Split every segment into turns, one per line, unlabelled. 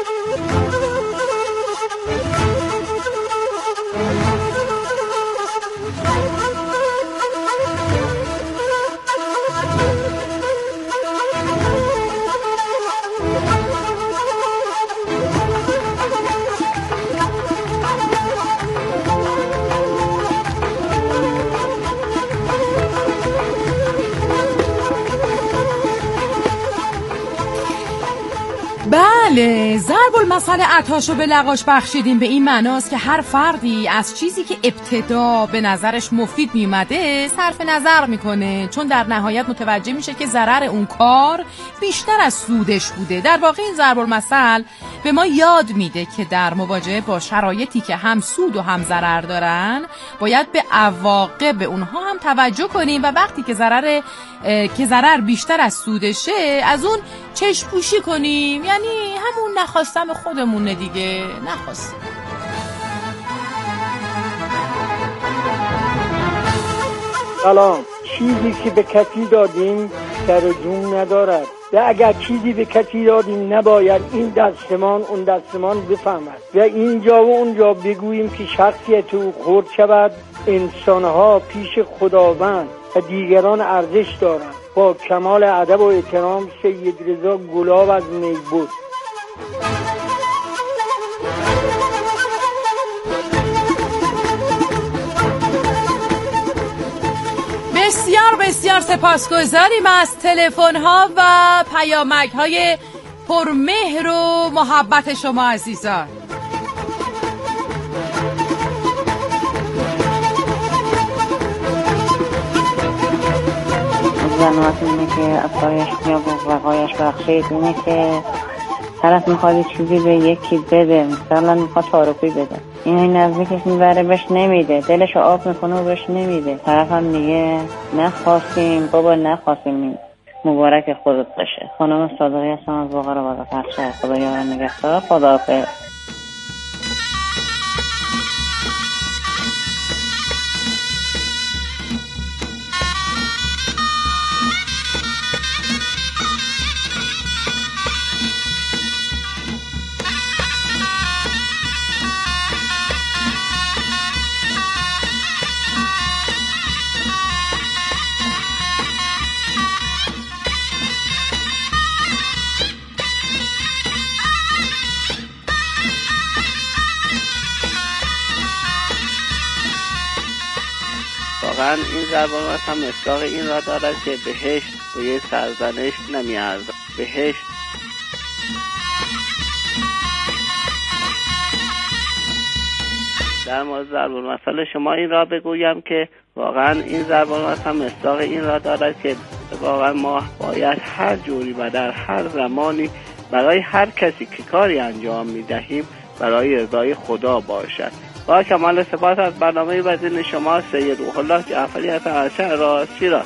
بله، ضرب المثل عطاشو به لقاش بخشیدیم به این معناست که هر فردی از چیزی که ابتدا به نظرش مفید میومده صرف نظر میکنه، چون در نهایت متوجه میشه که ضرر اون کار بیشتر از سودش بوده. در واقع این ضرب المثل به ما یاد میده که در مواجهه با شرایطی که هم سود و هم ضرر دارن باید به عواقب اونها هم توجه کنیم و وقتی که ضرر بیشتر از سودشه از اون چشم پوشی کنیم، یعنی همون نخواستم خودمونه دیگه، نخواستم.
سلام. چیزی که به کسی دادیم سر جون ندارد و اگر چیزی به کسی دادیم نباید این دستمان اون دستمان بفهمد و اینجا و اونجا بگوییم که شخصیت او خرد شود. انسانها پیش خداوند و دیگران ارزش دارند. با کمال ادب و احترام، سید رضا گلاب از میبود.
بسیار بسیار سپاسگزاریم از تلفن‌ها و پیامک‌های پرمهر و محبت شما عزیزان.
زنوات اینه که افایش یا وقایش بخشید، اینه که طرف میخواد چیزی به یکی بده، مثلا میخواد تعارفی بده، این نزدیکش میبره بهش نمیده، دلشو آب میکنه و بهش نمیده، طرف هم میگه نخواستیم بابا نخواستیم، مبارک خودت باشه. خانم صادقی هستم از واقع رو بالا پخشه. خدا یار نگهدار. خداحافظ.
واقعا این ضرب المثل هم مصداق این را دارد که بهشت به یک سرزنش نمیارزد. بهشت در مورد ضرب المثل شما این را بگویم که واقعا این ضرب المثل هم مصداق این را دارد که واقعا ما باید هر جوری و در هر زمانی برای هر کسی که کاری انجام میدهیم برای رضای خدا باشد. با کمال سپاس از برنامه وزین شما سید روح الله جعفری از شهر شیراز.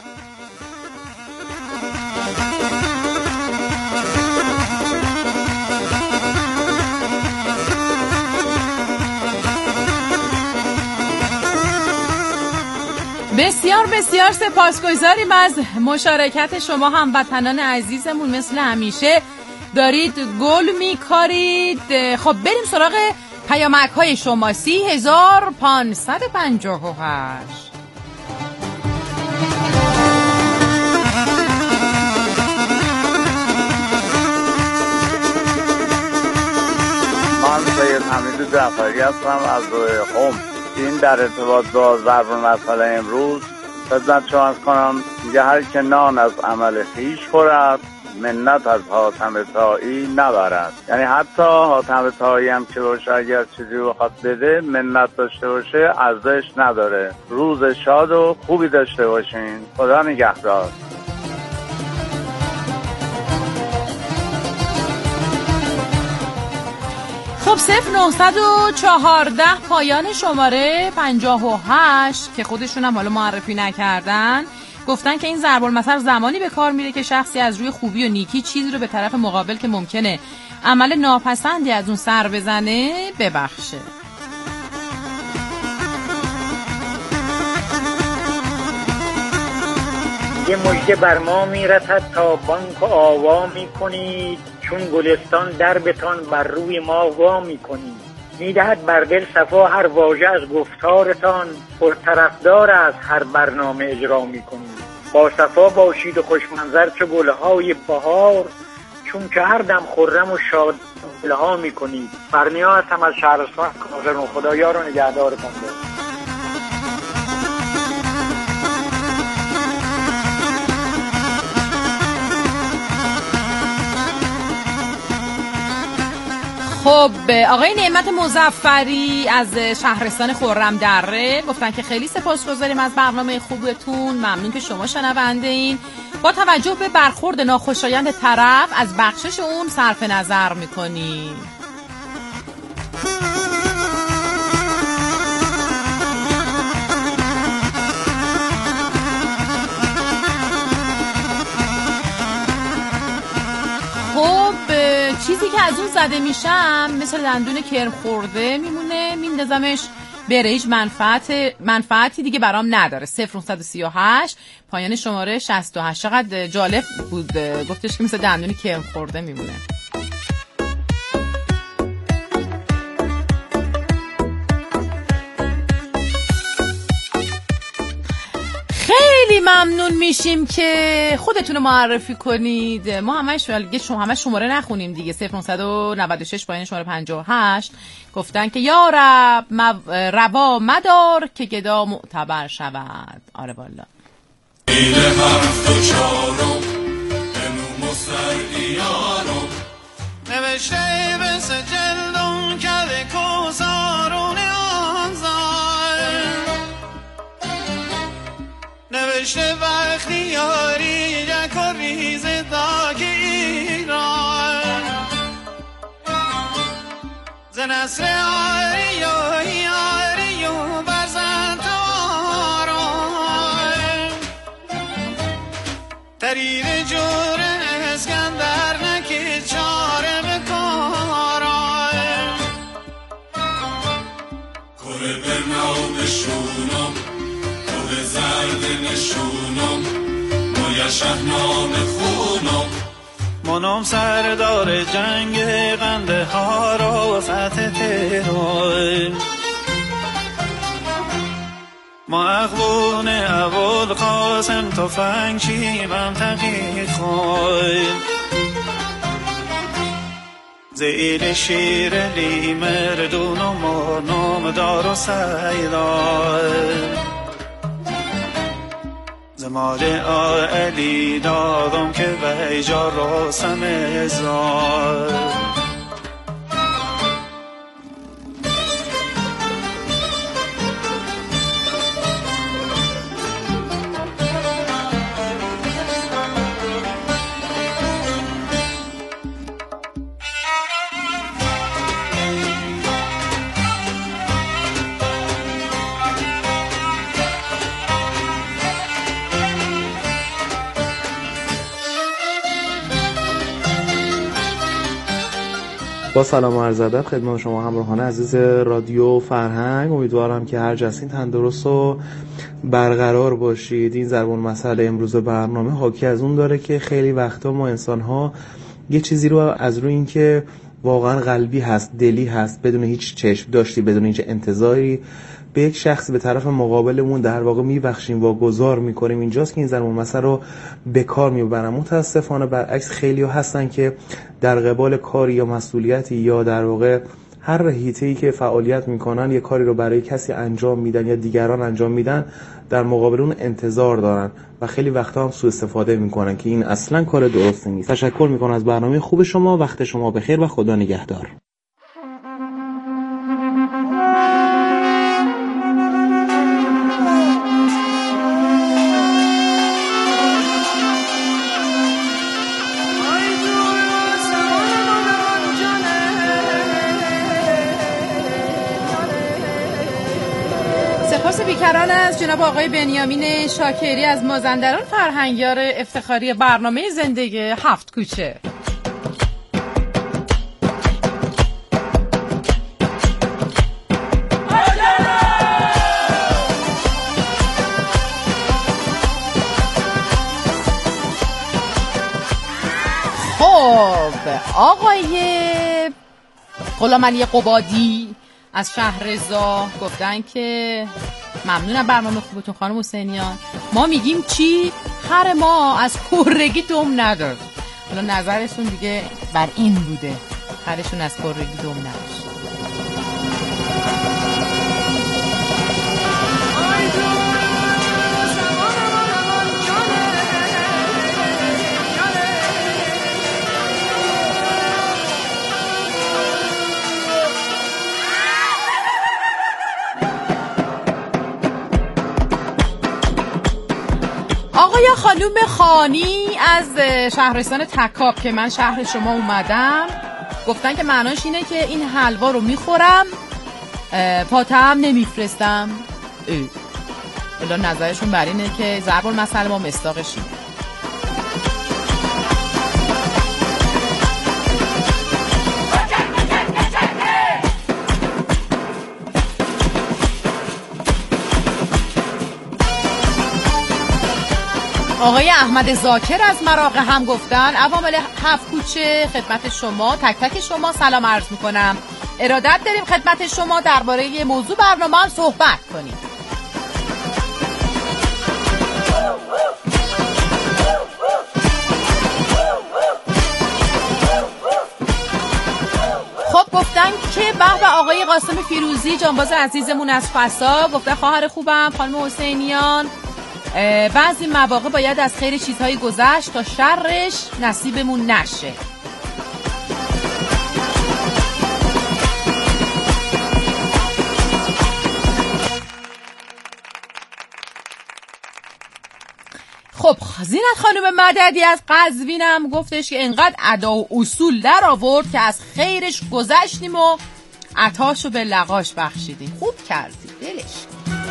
بسیار بسیار سپاسگزاریم از مشارکت شما هموطنان عزیزمون، مثل همیشه دارید گل میکارید. خب بریم سراغ پیامک های شما. 30558.
من سید حمید جعفری هستم از قم. این در ارتباط با ضرب المثل امروز خدمت شما عرض کنم، میگه هر که نان از عمل خویش خورد منت از حاتم طایی نبرد. یعنی حتی حاتم طایی هم که باشه اگر چیزی بخواد بده منت داشته باشه ارزش نداره. روز شاد و خوبی داشته باشین. خدا نگهدار.
خب 0914 پایان شماره 58 که خودشون هم حالا معرفی نکردن، گفتن که این ضرب المثل زمانی به کار میره که شخصی از روی خوبی و نیکی چیزی رو به طرف مقابل که ممکنه عمل ناپسندی از اون سر بزنه ببخشه.
یه مژده بر ما میرسد تا بانک و آوا میکنید،
چون گلستان دربتان بر روی ما وا می‌کنید. می‌دهد بر دل صفا هر واژه از گفتارتان، پرطرفدار از هر برنامه اجرا می‌کنید. با صفا باشید و خوشمنظر چو گل‌های بهار، چون که هر دم خرم و شاد دلها می‌کنید. فرنیا هستم از شهرستان کازرون. خدایا رو نگهدارتان باشه.
خب آقای نعمت مظفری از شهرستان خرم دره گفتن که خیلی سپاسگزاریم از برنامه خوبتون، ممنون که شما شنونده این. با توجه به برخورد ناخوشایند طرف از بخشش اون صرف نظر میکنیم. چیزی که از اون زده میشم مثل دندون کرم خورده میمونه، میندازمش بره، هیچ منفعتی دیگه برام نداره. 0938 پایان شماره 68. چقدر جالب بود، گفتش که مثل دندون کرم خورده میمونه. خیلی ممنون میشیم که خودتون رو معرفی کنید. ما همه شماره نخونیم دیگه. 0996 پایین شماره 58 گفتن که یا رب روا مدار که گدا معتبر شود. آره والا
ایده هفت و چارم امو مسلیارم نوشته به سجلدون کده کوزارون نوشته وقتی یاری یک و ریز داک ایران زنسر آری و برزن تاران ترید جور اسکندر نکی چاره بکاران کره برناو بشونم زرد نشونم مایا شهنام خونم منم سردار جنگ قنده ها را و فتح تهران ما اخوون اول قاسم تفنگ چیمم تقیق خواهیم زیل شیر لی مردون و مانم دار و سیدان زمال علی دادم که بیجا راسم ازار
با سلام و عرض ادب خدمت شما همراهان عزیز رادیو فرهنگ. امیدوارم که هر جسین تندرست و برقرار باشید. این ضرب المثل امروز برنامه حاکی از اون داره که خیلی وقتا ما انسان‌ها یه چیزی رو از روی این که واقعا قلبی هست، دلی هست، بدون هیچ چشم داشتی، بدون هیچ انتظاری به یک شخص به طرف مقابلمون در واقع میبخشیم، واگذار میکنیم. اینجاست که این ضرب المثل رو به کار میبرن. متاسفانه برعکس خیلی ها هستن که در قبال کاری یا مسئولیتی یا در واقع هر حیطه‌ای که فعالیت میکنن یه کاری رو برای کسی انجام میدن یا دیگران انجام میدن، در مقابل اون انتظار دارن و خیلی وقتا هم سوء استفاده میکنن که این اصلا کار درستی نیست. تشکر میکنم از برنامه خوب شما. وقت شما بخیر و خدا نگهدار.
سپاس بیکران از جناب آقای بنیامین شاکری از مازندران، فرهنگیار افتخاری برنامه زندگی هفت کوچه. خب آقای غلامعلی قبادی از شهرزا گفتن که ممنونم برنامه خوبتون خانم حسینیان. ما میگیم چی؟ خر ما از کرگی دم نداره. حالا نظرشون دیگه بر این بوده، خرشون از کرگی دم نداره. آقای خانوم خانی از شهرستان تکاب که من شهر شما اومدم گفتن که معناش اینه که این حلوا رو میخورم پاتم نمیفرستم. الا نظرشون بر اینه که ضرب المثل ما مصداقش اینه. آقای احمد زاکر از مراغه هم گفتن عوامل 7 کوچه خدمت شما تک تک شما سلام عرض میکنم. ارادت داریم خدمت شما درباره موضوع برنامه هم صحبت کنیم. خب گفتن که به آقای قاسم فیروزی جانباز عزیزمون از فسا گفته خواهر خوبم خانم حسینیان بعضی مواقع باید از خیر چیزهای گذشت تا شرش نصیبمون نشه. خب زینت خانم مددی از قزوینم گفتش که انقدر ادا و اصول در آورد که از خیرش گذشتیم و عطاشو به لقاش بخشیدیم. خوب کردی دلش.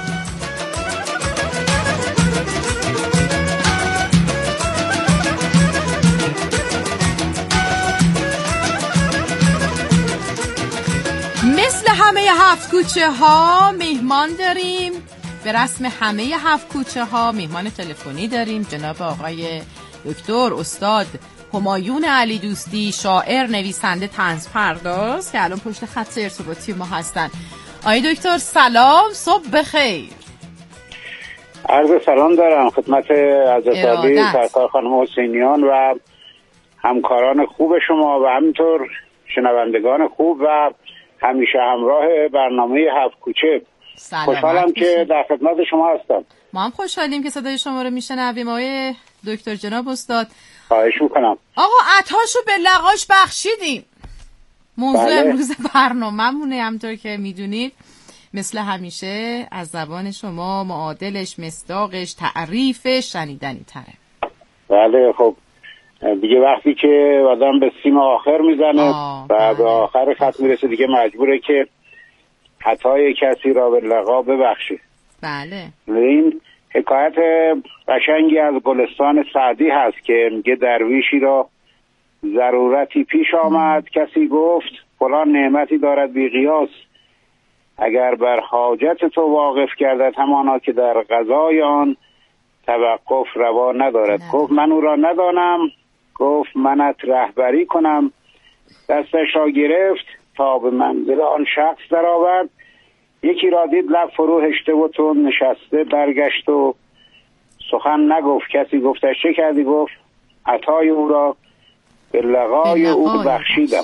مثل همه 7 کوچه ها میهمان داریم. به رسم همه 7 کوچه ها میهمان تلفنی داریم. جناب آقای دکتر استاد همایون علی دوستی، شاعر، نویسنده، طنز پرداز که الان پشت خط ارتباطی ما هستن. آقای دکتر سلام، صبح بخیر.
عرض سلام دارم خدمت عزیزادی سرکار خانم حسینیان و همکاران خوب شما و همینطور شنوندگان خوب و همیشه همراه برنامه 7 کوچه. خوشحالم که در خدمت شما هستم.
ما هم خوشحالیم که صدای شما رو میشنویم آقای دکتر جناب استاد.
خواهش میکنم.
آقا عطاشو به لقاش بخشیدیم. موضوع امروز برنامه‌مونه همونطور که میدونید مثل همیشه از زبان شما معادلش، مصداقش، تعریفش شنیدنی تره.
بله خب دیگه وقتی که آدم به سیم آخر میزنه و به آخر خط میرسه دیگه مجبوره که خطای کسی را به لقا ببخشه.
بله.
این حکایت قشنگی از گلستان سعدی هست که میگه درویشی را ضرورتی پیش آمد کسی گفت فلان نعمتی دارد بی قیاس اگر بر حاجت تو واقف گردد همانا که در قضای آن توقف روا ندارد. گفت من او را ندانم. گفت منت رهبری کنم. دستش را گرفت تا به منزل آن شخص در آورد. یکی را دید لب فرو هشته و تون نشسته برگشت و سخن نگفت. کسی گفتش چه کردی؟ گفت عطای او را به لقای او بخشیدم.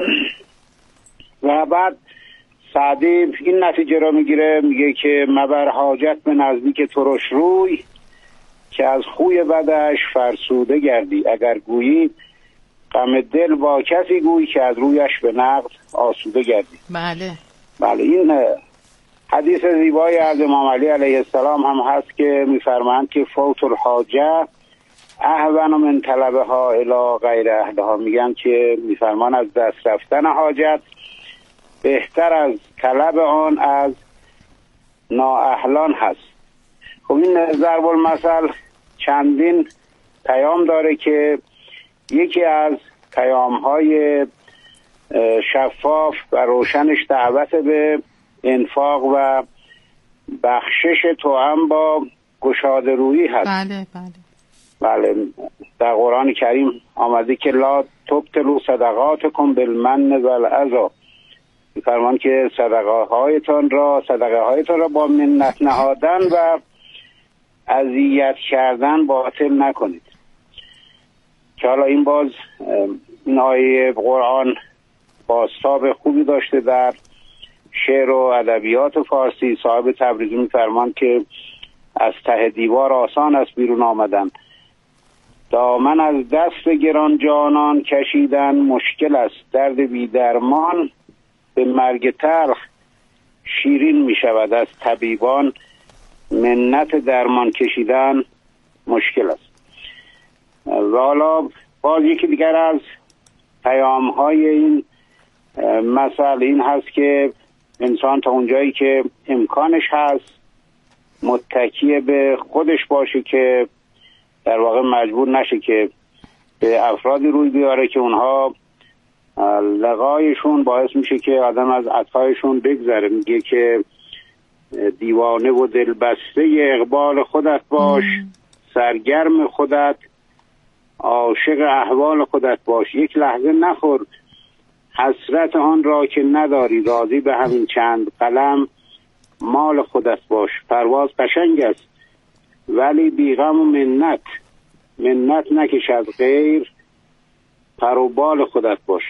و بعد سعدی این نتیجه را میگیره، میگه که مبر حاجت به نزدیک ترش روی که از خوی بدش فرسوده گردی اگر گویی غم دل با کسی گوی که از رویش به نقد آسوده گردی. بله این حدیث زیبای از امام علی علیه السلام هم هست که میفرمایند که فوت الحاجه اهون من طلبها الی غیر اهلها. میگن که میفرمان از دست رفتن حاجت بهتر از طلب آن از نااهلان هست. خب این ضرب المثل چندین پیام داره که یکی از پیام‌های شفاف و روشنش دعوت به انفاق و بخشش توأم با گشاده رویی هست.
بله بله.
بله، در قرآن کریم آمده که لا تبطلوا صدقاتکم بالمن والعذا، فرمان که صدقه هایتان را با منت نهادن و اذیت کردن باطل نکنید. که حالا این باز این آیه قرآن بازتاب خوبی داشته در شعر و ادبیات فارسی. صاحب تبریزی می‌فرمان که از ته دیوار آسان است بیرون آمدن، دامن از دست گران جانان کشیدن مشکل است، درد بی درمان به مرگ تلخ شیرین می شود، از طبیبان منت درمان کشیدن مشکل است. و حالا باز یکی دیگر از پیام های این مسئله این هست که انسان تا اونجایی که امکانش هست متکی به خودش باشه که در واقع مجبور نشه که به افرادی روی بیاره که اونها لقایشون باعث میشه که آدم از عطایشون بگذره. میگه که دیوانه و دلبسته اقبال خودت باش، سرگرم خودت، عاشق احوال خودت باش، یک لحظه نخور حسرت آن را که نداری، راضی به همین چند قلم مال خودت باش. پرواز قشنگ است ولی بیغم و منت نکش از غیر، پر و بال خودت باش.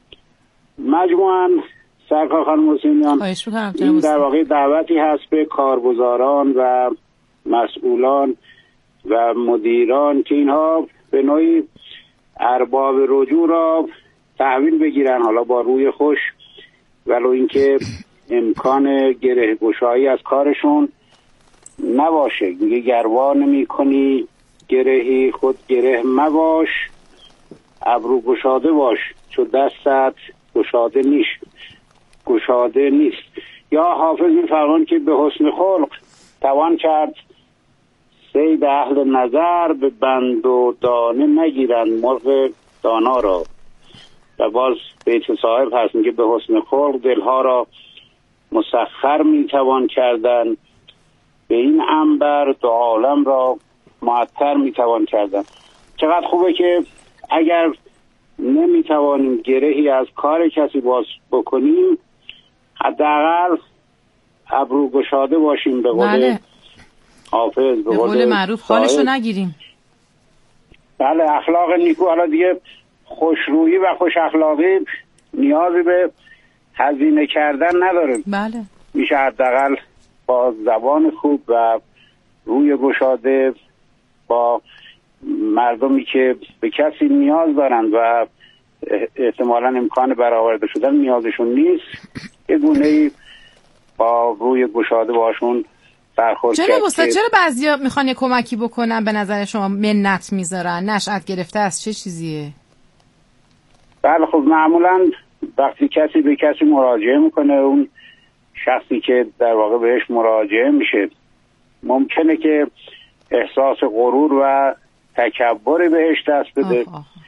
مجموعاً سرکار خانم حسینیان این در واقع دعوتی هست به کارگزاران و مسئولان و مدیران که اینها به نوعی ارباب رجوع را تحویل بگیرن، حالا با روی خوش، ولو اینکه امکان گره گشایی از کارشون نباشه. میگه گروا نمی کنی گرهی خود گره مباش، ابرو گشاده باش چو دستت گشاده نیست. یا حافظ می‌فرماید که به حسن خلق توان کرد صید اهل نظر، به بند و دانه نگیرند مرغ دانا را. و باز بیت صاحب هست میگه به حسن خلق دلها را مسخر میتوان کردن، به این عنبر دو عالم را معطر میتوان کردن. چقدر خوبه که اگر نمیتوانیم گرهی از کار کسی باز بکنیم حداقل ابرو گشاده باشیم، به قول حافظ، به قول
معروف حالشو نگیریم.
بله، اخلاق نیکو. حالا دیگه خوشرویی و خوش اخلاقی نیازی به هزینه کردن نداره.
بله،
میشه حداقل با زبان خوب و روی گشاده با مردمی که به کسی نیاز دارند و احتمالاً امکان برآورده شدن نیازشون نیست، یه گونه‌ای با روی گشاده باشون برخورد کرد.
جناب استاد، چرا بعضیا میخوان یه کمکی بکنن به نظر شما منت میذارن؟ نشأت گرفته از چه چیزیه؟
بله، خب معمولاً وقتی کسی به کسی مراجعه میکنه، اون شخصی که در واقع بهش مراجعه میشه ممکنه که احساس غرور و تکبر بهش دست بده.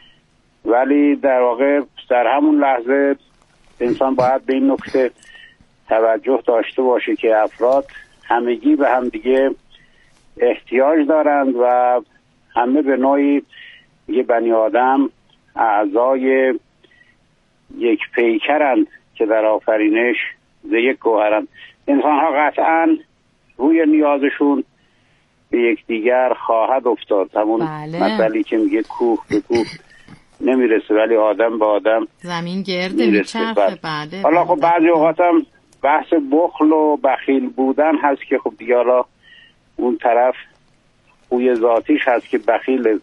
ولی در واقع در همون لحظه انسان باید به این نکته توجه داشته باشه که افراد همگی به همدیگه احتیاج دارند و همه به نوعی یه بنی آدم اعضای یک پیکرند که در آفرینش ز یک گوهرند. انسان ها قطعا روی نیازشون به یکدیگر خواهد افتاد. همون مثلی که میگه کوه به کوه نمیرسه ولی آدم به آدم
زمین گرده میچرخه. بله.
حالا خب بعضی اوقات هم بحث بخل و بخیل بودن هست که خب دیگه حالا اون طرف خوی ذاتیش هست که بخیل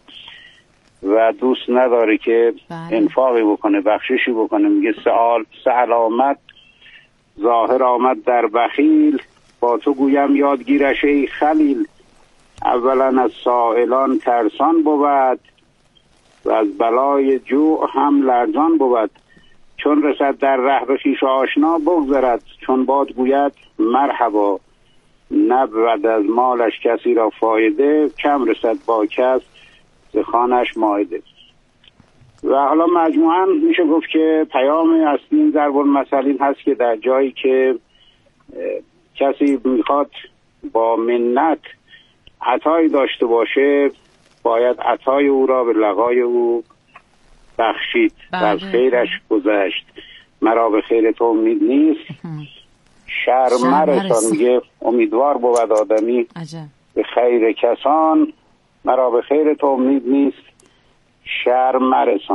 و دوست نداره که انفاقی بکنه، بخششی بکنه. میگه سأل آمد ظاهر آمد در بخیل، با تو گویم یادگیرش ای خلیل. اولا از سائلان ترسان بود و از بلای جوع هم لرزان بود. چون رسد در ره به خویش آشنا بگذرد، چون باد گوید مرحبا. نبود از مالش کسی را فایده، کم رسد با کس ز خوانش مائده. و حالا مجموعاً میشه گفت که پیام اصلی این ضرب المثل این هست که در جایی که کسی میخواد با منت عطایی داشته باشه باید عطای او را به لقای او بخشید و از خیرش گذشت. مرا به خیر تو امید نیست، شرم مرسان. میگه امیدوار بود آدمی به خیر کسان، مرا به خیر تو امید نیست، شرم مرسان.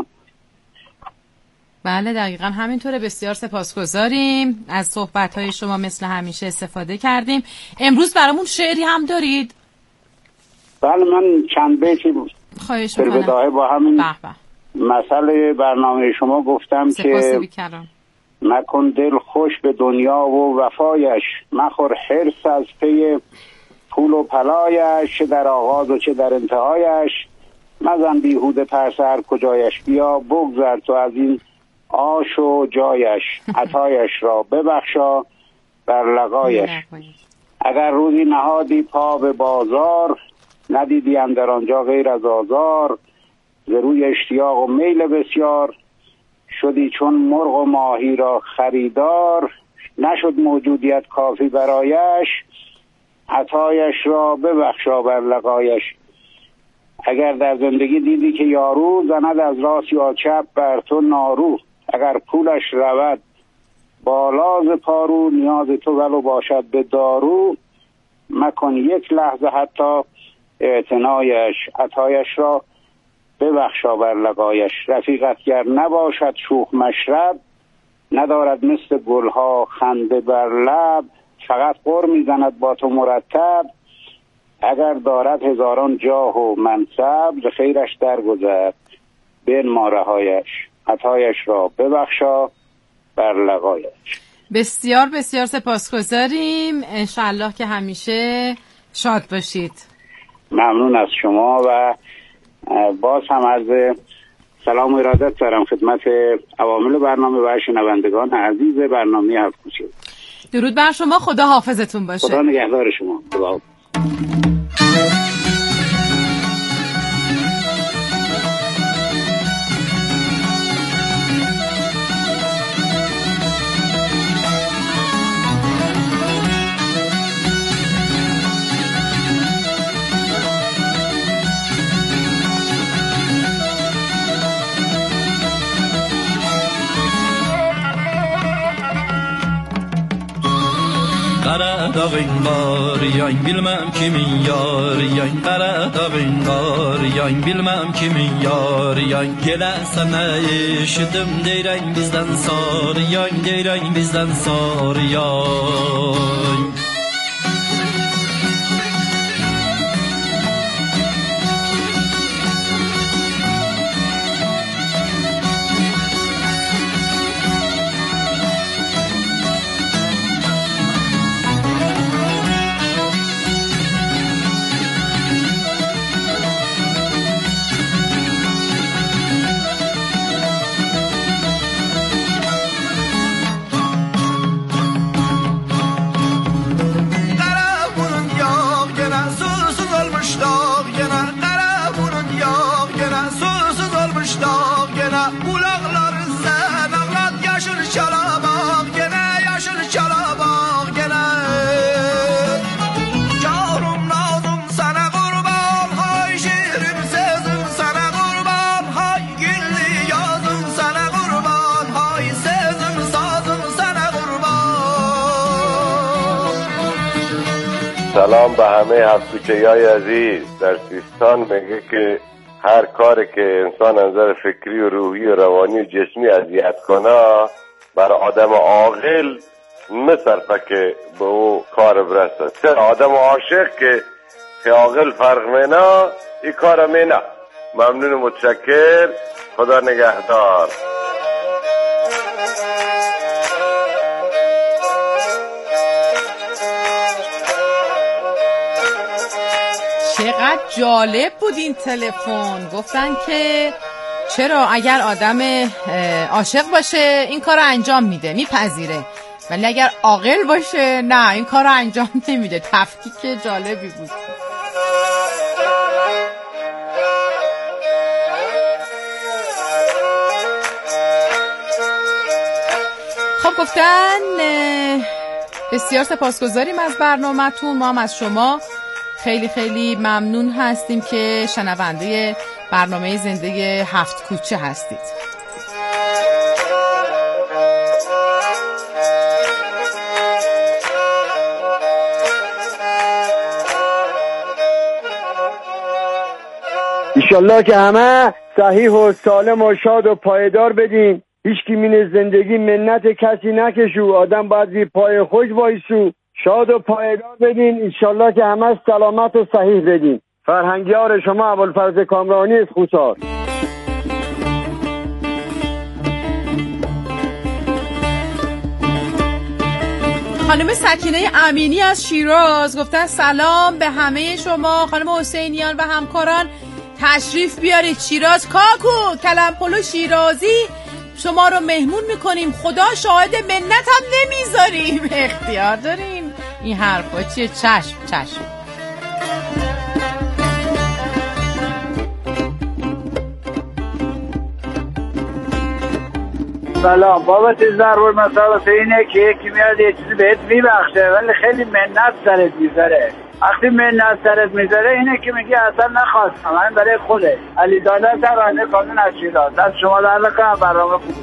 بله دقیقا همینطوره. بسیار سپاسگزاریم از صحبت‌های شما، مثل همیشه استفاده کردیم. امروز برامون شعری هم دارید؟
بله من چند بیتی
خواهش می‌کنم.
بداهه با همین مسئله برنامه شما گفتم که مکن دل خوش به دنیا و وفایش، مخور حرص از پی پول و پلایش، چه در آغاز و چه در انتهایش، مزن بیهوده پرسر کجایش، بیا بگذر تو از این آش و جایش، عطایش را ببخشا بر لقایش. اگر روزی نهادی پا به بازار، ندیدی اندر آنجا غیر از آزار، ز روی اشتیاق و میل بسیار، شدی چون مرغ و ماهی را خریدار، نشد موجودیت کافی برایش، عطایش را ببخشا بر لقایش. اگر در زندگی دیدی که یارو، زند از راست یا چپ بر تو نارو، اگر پولش رود بالاز پارو، نیاز تو ولو باشد به دارو، مکن یک لحظه حتی اعتنایش، عطایش را ببخشا بر لقایش. رفیقت گر نباشد شوخ مشرب، ندارد مثل گلها خنده بر لب، فقط غر میزند با تو مرتب، اگر دارد هزاران جاه و منصب، ز خیرش درگذر بنما رهایش، عطایش را ببخشا بر لقایش.
بسیار بسیار سپاسگزاریم. انشالله که همیشه شاد باشید.
ممنون از شما و باز هم عرض سلام و ارادت دارم خدمت عوامل برنامه و شنوندگان عزیز برنامه هفت کوچه.
درود بر شما، خدا حافظتون باشه.
خدا نگهدار شما. خدا.
Qara dağın qar yan bilmem kimin yar yan, qara dağın qar yan bilmem kimin yar yan, gelen eşidim deyren bizden sar yan, deyren bizden sar yan.
سلام به همه هفت‌کوچه‌های عزیز. در سیستان میگه که هر کاری که انسان نظر فکری و روحی و روانی و جسمی اذیت کنه بر آدم عاقل میصرفه که به او کار برسه. چرا آدم عاشق که عاقل فرق مینا این کار مینا. ممنون و متشکر. خدا نگهدار.
چقدر جالب بود این تلفن. گفتن که چرا اگر آدم عاشق باشه این کار انجام میده، میپذیره، ولی اگر عاقل باشه نه، این کار انجام نمیده. تفکیک جالبی بود. خب گفتن بسیار سپاسگزاریم از برنامه‌تون. ما هم از شما خیلی خیلی ممنون هستیم که شنونده برنامه زنده هفت کوچه هستید.
انشالله که همه صحیح و سالم و شاد و پایدار بدین. هیچ کی من زندگی منت کسی نکشو، آدم باید زیر پای خوش وایسو. شاد و پایدار بدین. انشالله که همه سلامت و صحیح بدین. فرهنگیار شما ابوالفضل کامرانی از خوسار.
خانم سکینه امینی از شیراز گفتن سلام به همه شما خانم حسینیان و همکاران، تشریف بیارید شیراز. کاکو کلمپلو شیرازی شما رو مهمون میکنیم، خدا شاهد منت هم نمیذاریم. اختیار دارین این حرفا چیه؟ چشم.
سلام. بابت ضرور مسئله اینه که یکی میاد یه چیزی بهت میبخشه ولی خیلی منت سرت میذاره. وقتی منت سرت میذاره اینه که میگه اصلا نخواستم، همین برای خوده. علی داده ترانه کانون از شیراز. دست شما در نکنم، برنامه خوب.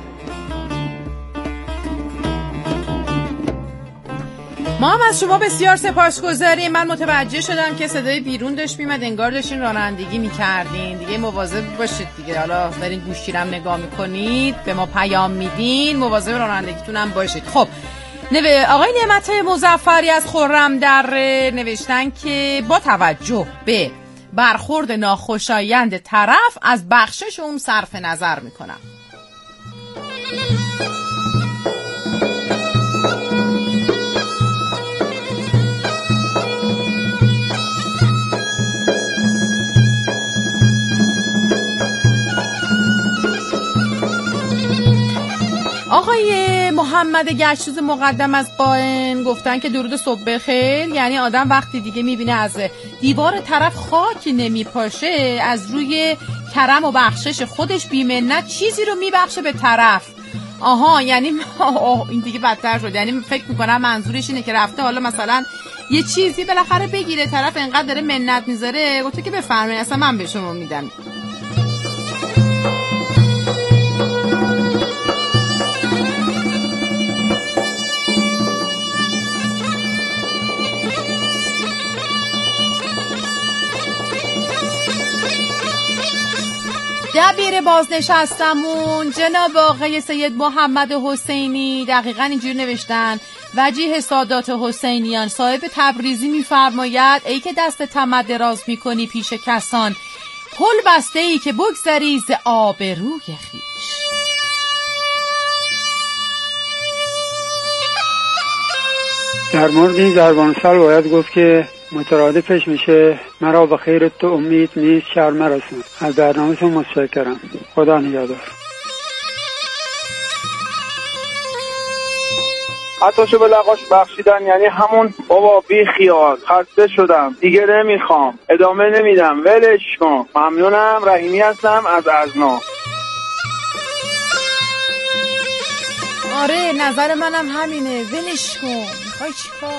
ما هم از شما بسیار سپاسگزاریم. من متوجه شدم که صدای بیرون داشت میمد، انگار داشتین رانندگی میکردین. دیگه مواظب باشید دیگه، حالا دارین گوشیرم نگاه میکنید به ما پیام میدین، مواظب رانندگیتون هم باشید. خب آقای نعمت مظفری از خرم در نوشتن که با توجه به برخورد ناخوشایند طرف از بخشش اون صرف نظر میکنم. آقای محمد گشتوز مقدم از قائن گفتن که درود صبح بخیر، یعنی آدم وقتی دیگه میبینه از دیوار طرف خاک نمیپاشه، از روی کرم و بخشش خودش بی‌منت چیزی رو میبخشه به طرف. آها، یعنی این دیگه بدتر شد. یعنی فکر میکنم منظورش اینه که رفته حالا مثلا یه چیزی بالاخره بگیره، طرف انقدر داره منت میذاره، گفته که بفرمایید اصلا من به شما میدم. دبیر بازنشستمون جناب آقای سید محمد حسینی دقیقاً اینجوری نوشتن: وجیه سادات حسینیان صاحب تبریزی میفرماید ای که دست طمع دراز میکنی پیش کسان، پل بسته ای که بگذری ز آبروی خویش.
در مورد این ضربانسال باید گفت که مترادفش میشه مرا به خیر تو امید نیست شرم رسون. از برنامه‌تون متشکرم. خدا نگهدار.
عطاشو به لقاش بخشیدن یعنی همون بابا بی خیال، خسته شدم دیگه نمیخوام، ادامه نمیدم، ولش کن. ممنونم. رحیمی هستم از ازنا.
آره نظر منم همینه، ولش کن. میخوای چیکار؟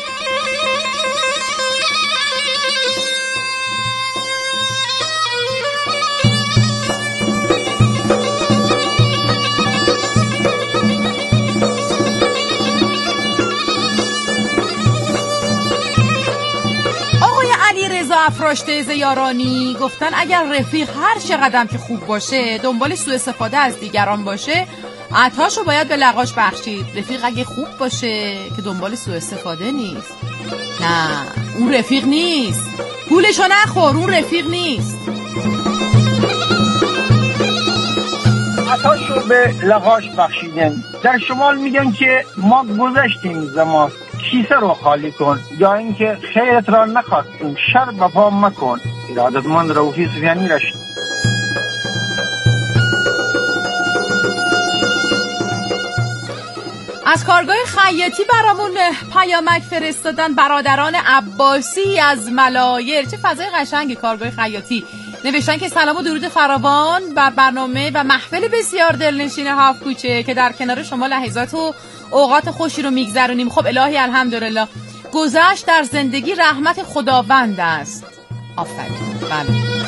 رضا افراشته زیارانی گفتن اگر رفیق هر چقدر که خوب باشه دنبال سوء استفاده از دیگران باشه، عطاشو باید به لقاش بخشید. رفیق اگه خوب باشه که دنبال سوء استفاده نیست، نه اون رفیق نیست. پولشو نخور، اون رفیق نیست.
عطاشو به لقاش بخشیدن. در شمال میگن که ما گذشتیم زمان، کیسه رو خالی کن یا اینکه خیرت را نخواستیم شر به پا مکن. ارادتمند روحی سفیانی رشد.
از کارگاه خیاطی برامون پیامک فرستادن برادران عباسی از ملایر. چه فضای قشنگی کارگاه خیاطی. نوشتن که سلام و درود فراوان بر برنامه و محفل بسیار دلنشین هفت کوچه که در کنار شما لحظات و اوقات خوشی رو میگذرونیم. خب الهی الحمدلله. گذشت در زندگی رحمت خداوند است. آفرین. بله.